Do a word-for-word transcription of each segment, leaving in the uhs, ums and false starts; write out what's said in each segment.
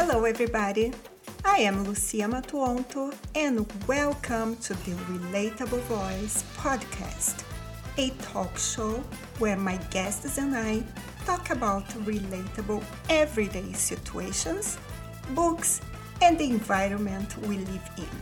Hello, everybody. I am Lucia Matuonto, and welcome to the Relatable Voice podcast, a talk show where my guests and I talk about relatable everyday situations, books, and the environment we live in.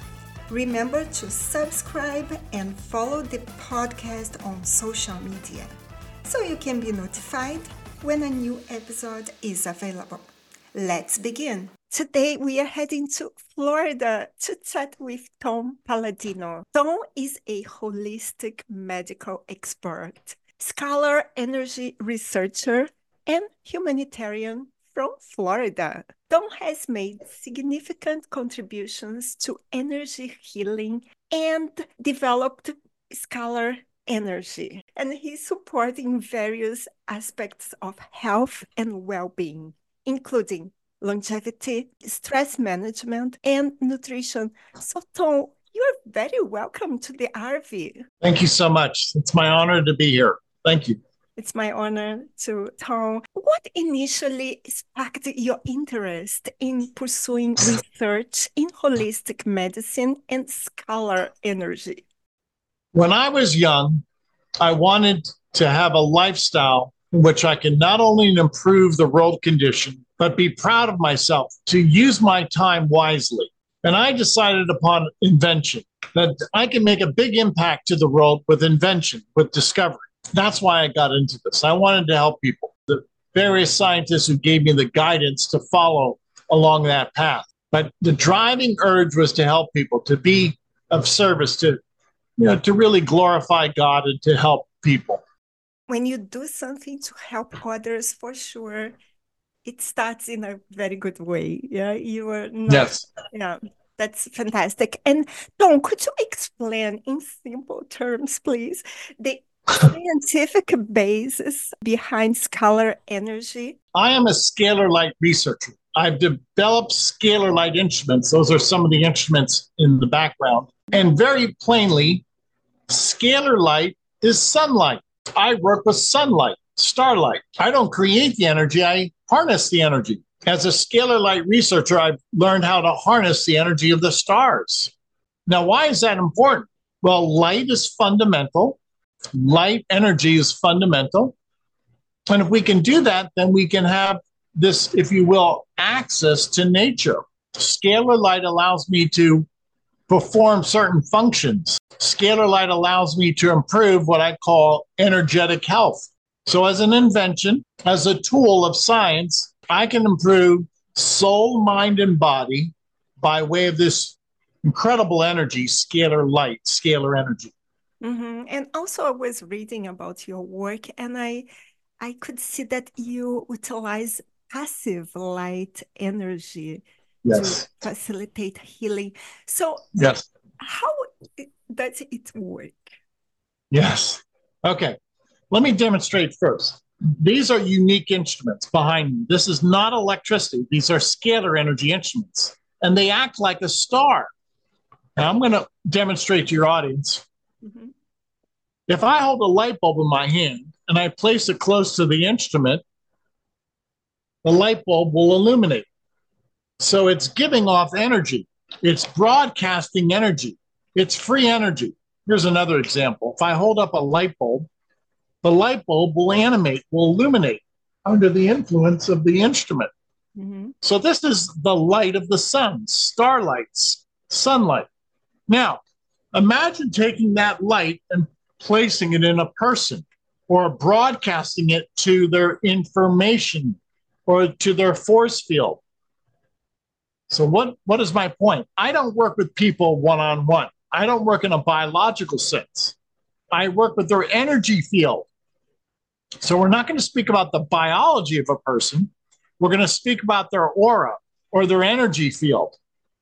Remember to subscribe and follow the podcast on social media so you can be notified when a new episode is available. Let's begin. Today we are heading to Florida to chat with Tom Palladino. Tom is a holistic medical expert, scholar, energy researcher, and humanitarian from Florida. Tom has made significant contributions to energy healing and developed scalar energy, and he's supporting various aspects of health and well-being, including longevity, stress management, and nutrition. So, Tom, you're very welcome to the R V. Thank you so much. It's my honor to be here. Thank you. It's my honor to Tom. What initially sparked your interest in pursuing research in holistic medicine and scalar energy? When I was young, I wanted to have a lifestyle in which I can not only improve the world condition, but be proud of myself to use my time wisely. And I decided upon invention, that I can make a big impact to the world with invention, with discovery. That's why I got into this. I wanted to help people, the various scientists who gave me the guidance to follow along that path. But the driving urge was to help people, to be of service, to, you know, to really glorify God and to help people. When you do something to help others, for sure, it starts in a very good way. Yeah, you are not. Yes. Yeah, that's fantastic. And Tom, could you explain in simple terms, please, the scientific basis behind scalar energy? I am a scalar light researcher. I've developed scalar light instruments. Those are some of the instruments in the background. And very plainly, scalar light is sunlight. I work with sunlight, starlight. I don't create the energy, I harness the energy. As a scalar light researcher, I've learned how to harness the energy of the stars. Now, why is that important? Well, light is fundamental. Light energy is fundamental. And if we can do that, then we can have this, if you will, access to nature. Scalar light allows me to perform certain functions. Scalar light allows me to improve what I call energetic health. So as an invention, as a tool of science, I can improve soul, mind, and body by way of this incredible energy, scalar light, scalar energy. Mm-hmm. And also I was reading about your work, and I, I could see that you utilize passive light energy Yes. to facilitate healing. So yes. How does it work? Yes. Okay. Let me demonstrate first. These are unique instruments behind me. This is not electricity. These are scalar energy instruments, and they act like a star. Now I'm going to demonstrate to your audience. Mm-hmm. If I hold a light bulb in my hand and I place it close to the instrument, the light bulb will illuminate. So it's giving off energy. It's broadcasting energy. It's free energy. Here's another example. If I hold up a light bulb, the light bulb will animate, will illuminate under the influence of the instrument. Mm-hmm. So this is the light of the sun, starlight, sunlight. Now, imagine taking that light and placing it in a person, or broadcasting it to their information or to their force field. So what, what is my point? I don't work with people one-on-one. I don't work in a biological sense. I work with their energy field. So we're not going to speak about the biology of a person. We're going to speak about their aura or their energy field.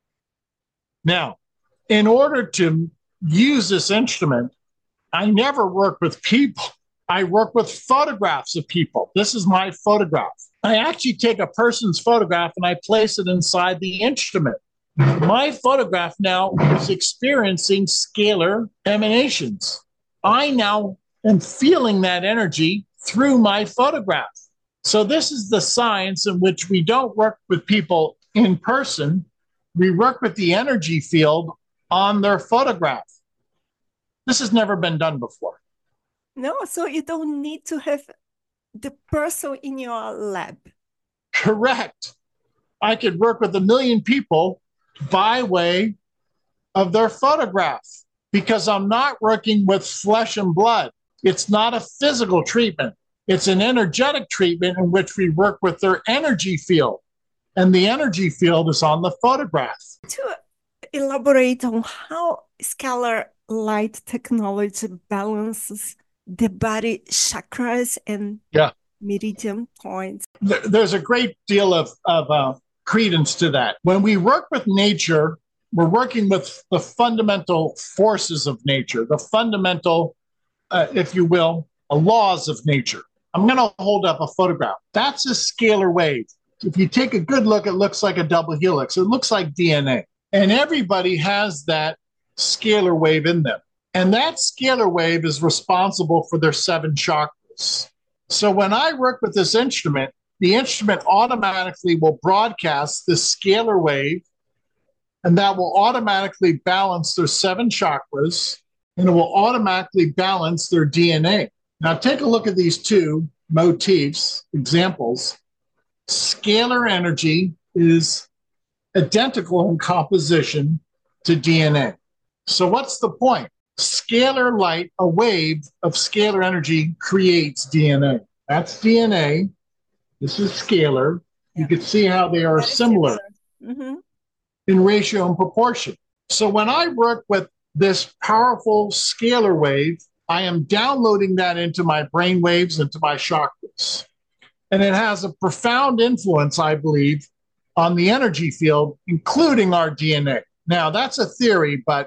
Now, in order to use this instrument, I never work with people. I work with photographs of people. This is my photograph. I actually take a person's photograph and I place it inside the instrument. My photograph now is experiencing scalar emanations. I now am feeling that energy through my photograph. So this is the science in which we don't work with people in person, we work with the energy field on their photograph. This has never been done before. No, so you don't need to have the person in your lab. Correct. I could work with a million people by way of their photograph because I'm not working with flesh and blood. It's not a physical treatment. It's an energetic treatment in which we work with their energy field. And the energy field is on the photograph. To elaborate on how scalar light technology balances the body chakras and yeah. meridian points. There's a great deal of, of uh, credence to that. When we work with nature, we're working with the fundamental forces of nature, the fundamental, uh, if you will, uh, laws of nature. I'm going to hold up a photograph. That's a scalar wave. If you take a good look, it looks like a double helix. It looks like D N A. And everybody has that scalar wave in them. And that scalar wave is responsible for their seven chakras. So when I work with this instrument, the instrument automatically will broadcast this scalar wave, and that will automatically balance their seven chakras, and it will automatically balance their D N A. Now take a look at these two motifs, examples. Scalar energy is identical in composition to D N A. So what's the point? Scalar light, a wave of scalar energy creates D N A. That's D N A. This is scalar. Yeah. You can see how they are similar, similar. Mm-hmm. in ratio and proportion. So when I work with this powerful scalar wave, I am downloading that into my brain waves, into my chakras. And it has a profound influence, I believe, on the energy field, including our D N A. Now, that's a theory, but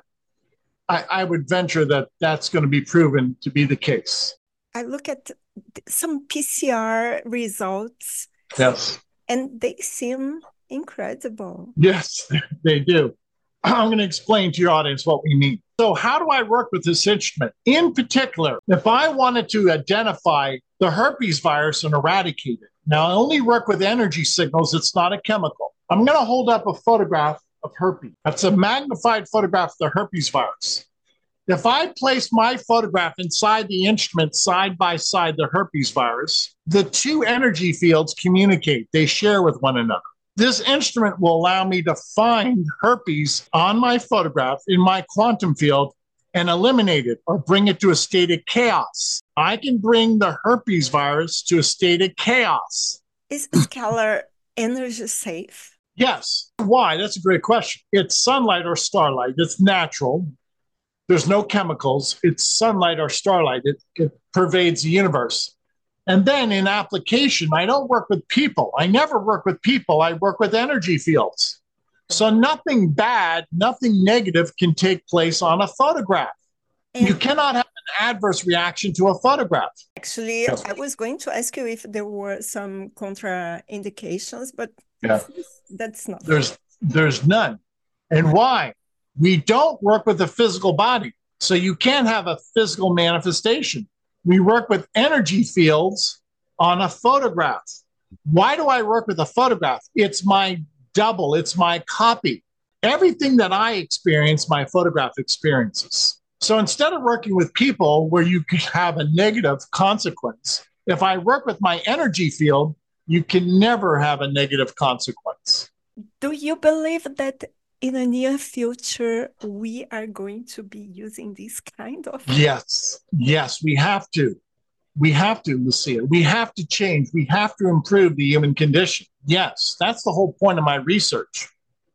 I, I would venture that that's going to be proven to be the case. I look at some P C R results. Yes. And they seem incredible. Yes, they do. I'm going to explain to your audience what we mean. So how do I work with this instrument? In particular, if I wanted to identify the herpes virus and eradicate it, now I only work with energy signals. It's not a chemical. I'm going to hold up a photograph of herpes. That's a magnified photograph of the herpes virus. If I place my photograph inside the instrument side by side the herpes virus, the two energy fields communicate. They share with one another. This instrument will allow me to find herpes on my photograph in my quantum field and eliminate it or bring it to a state of chaos. I can bring the herpes virus to a state of chaos. Is scalar energy safe? Yes. Why? That's a great question. It's sunlight or starlight. It's natural. There's no chemicals. It's sunlight or starlight. It, it pervades the universe. And then in application, I don't work with people. I never work with people. I work with energy fields. So nothing bad, nothing negative can take place on a photograph. And you cannot have an adverse reaction to a photograph. Actually, yes. I was going to ask you if there were some contraindications, but yeah. that's not. There's, there's none. And why? We don't work with the physical body. So you can't have a physical manifestation. We work with energy fields on a photograph. Why do I work with a photograph? It's my double. It's my copy. Everything that I experience, my photograph experiences. So instead of working with people where you could have a negative consequence, if I work with my energy field, you can never have a negative consequence. Do you believe that in the near future, we are going to be using this kind of... Yes, yes, we have to. We have to, Lucia. We have to change. We have to improve the human condition. Yes, that's the whole point of my research.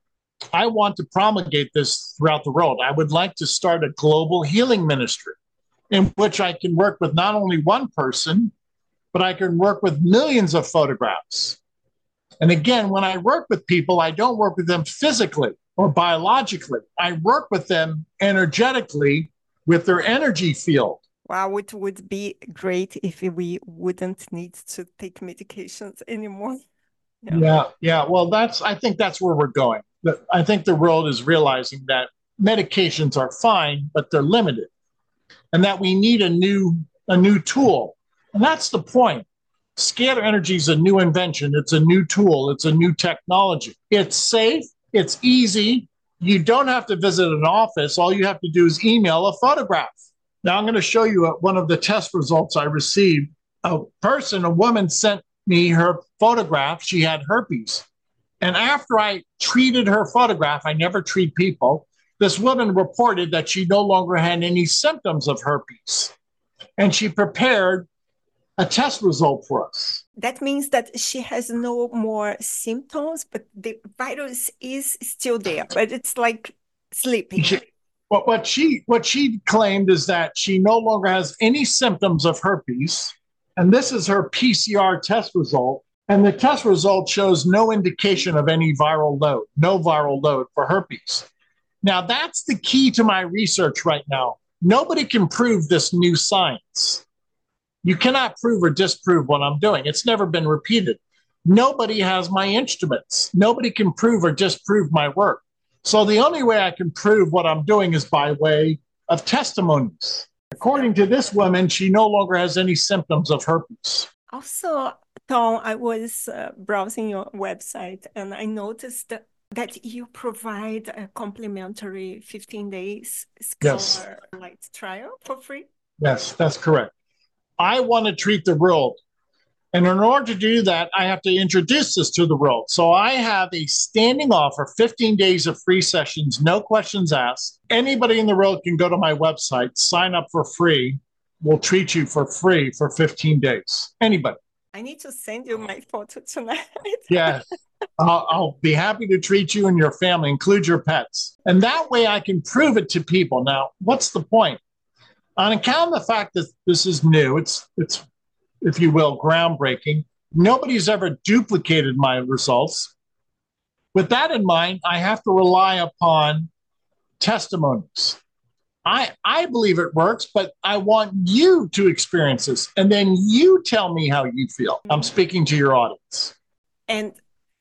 I want to promulgate this throughout the world. I would like to start a global healing ministry in which I can work with not only one person, but I can work with millions of photographs. And again, when I work with people, I don't work with them physically or biologically. I work with them energetically with their energy field. Wow, it would be great if we wouldn't need to take medications anymore. Yeah, yeah. yeah. Well, that's. I think that's where we're going. I think the world is realizing that medications are fine, but they're limited, and that we need a new a new tool. And that's the point. Scalar energy is a new invention. It's a new tool. It's a new technology. It's safe. It's easy. You don't have to visit an office. All you have to do is email a photograph. Now I'm going to show you one of the test results I received. A person, a woman sent me her photograph. She had herpes. And after I treated her photograph, I never treat people, this woman reported that she no longer had any symptoms of herpes. And she prepared a test result for us. That means that she has no more symptoms, but the virus is still there, but it's like sleeping. She, what, what, she, what she claimed is that she no longer has any symptoms of herpes. And this is her P C R test result. And the test result shows no indication of any viral load, no viral load for herpes. Now, that's the key to my research right now. Nobody can prove this new science. You cannot prove or disprove what I'm doing. It's never been repeated. Nobody has my instruments. Nobody can prove or disprove my work. So the only way I can prove what I'm doing is by way of testimonies. According to this woman, she no longer has any symptoms of herpes. Also, Tom, I was uh, browsing your website and I noticed that, that you provide a complimentary fifteen days Scalar Light trial for free. Yes, that's correct. I want to treat the world. And in order to do that, I have to introduce this to the world. So I have a standing offer, fifteen days of free sessions, no questions asked. Anybody in the world can go to my website, sign up for free. We'll treat you for free for fifteen days. Anybody. I need to send you my photo tonight. Yes. I'll, I'll be happy to treat you and your family, include your pets. And that way I can prove it to people. Now, what's the point? On account of the fact that this is new, it's, it's, if you will, groundbreaking. Nobody's ever duplicated my results. With that in mind, I have to rely upon testimonies. I, I believe it works, but I want you to experience this. And then you tell me how you feel. I'm speaking to your audience. And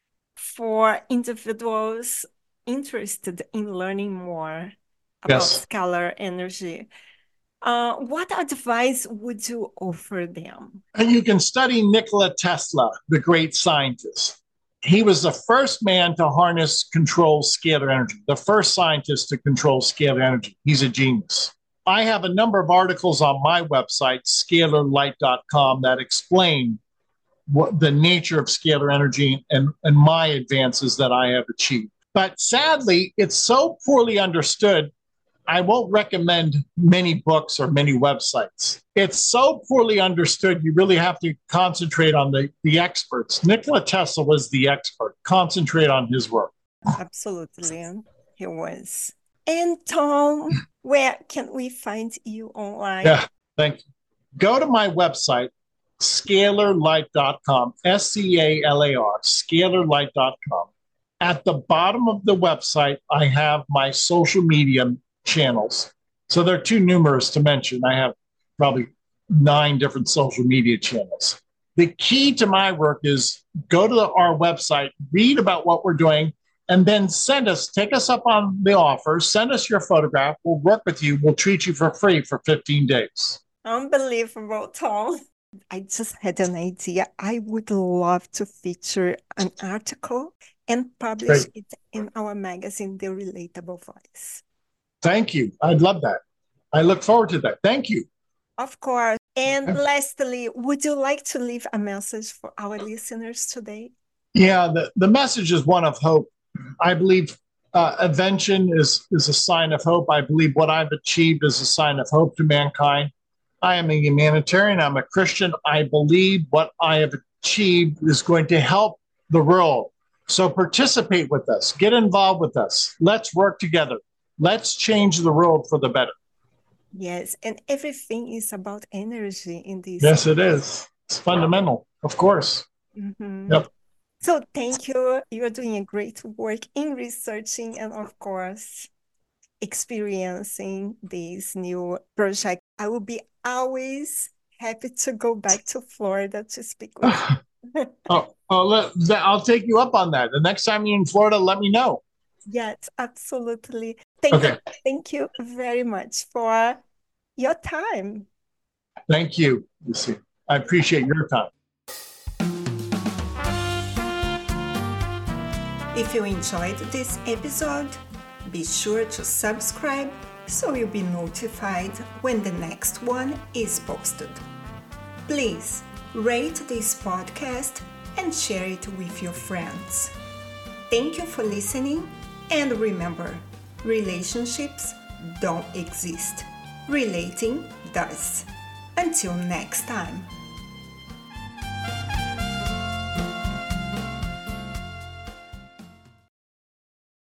for individuals interested in learning more about Yes. scalar energy, Uh, what advice would you offer them? And you can study Nikola Tesla, the great scientist. He was the first man to harness, control scalar energy, the first scientist to control scalar energy. He's a genius. I have a number of articles on my website, scalar light dot com, that explain what the nature of scalar energy and, and my advances that I have achieved. But sadly, it's so poorly understood, I won't recommend many books or many websites. It's so poorly understood, you really have to concentrate on the, the experts. Nikola Tesla was the expert. Concentrate on his work. Absolutely, he was. And Tom, where can we find you online? Yeah, thank you. Go to my website, scalar light dot com, S C A L A R, scalar light dot com. At the bottom of the website, I have my social media channels. So they're too numerous to mention. I have probably nine different social media channels. The key to my work is go to the, our website, read about what we're doing, and then send us, take us up on the offer, send us your photograph. We'll work with you. We'll treat you for free for fifteen days. Unbelievable, Tom. I just had an idea. I would love to feature an article and publish Great. it in our magazine, The Relatable Voice. Thank you. I'd love that. I look forward to that. Thank you. Of course. And lastly, would you like to leave a message for our listeners today? Yeah, the, the message is one of hope. I believe uh, invention is, is a sign of hope. I believe what I've achieved is a sign of hope to mankind. I am a humanitarian. I'm a Christian. I believe what I have achieved is going to help the world. So participate with us. Get involved with us. Let's work together. Let's change the world for the better. Yes, and everything is about energy in this. Yes, it is. It's fundamental, of course. Mm-hmm. Yep. So thank you. You're doing a great work in researching and, of course, experiencing this new project. I will be always happy to go back to Florida to speak with you. oh, oh, let, I'll take you up on that. The next time you're in Florida, let me know. Yes, absolutely. Thank Okay. you. Thank you very much for your time. Thank you, Lucy. I appreciate your time. If you enjoyed this episode, be sure to subscribe so you'll be notified when the next one is posted. Please rate this podcast and share it with your friends. Thank you for listening, and remember, relationships don't exist. Relating does. Until next time.